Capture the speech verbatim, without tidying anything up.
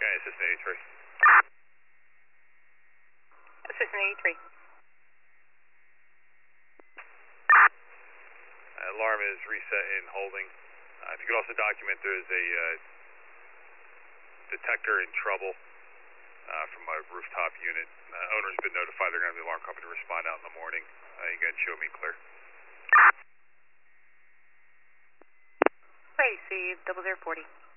Okay, Assistant eighty-three. Assistant eighty-three. Uh, alarm is reset and holding. Uh, if you could also document there is a uh, detector in trouble uh, from my rooftop unit. Uh, owner's been notified. They're going to have the alarm company to respond out in the morning. Uh, you can show me clear. Received, double zero forty.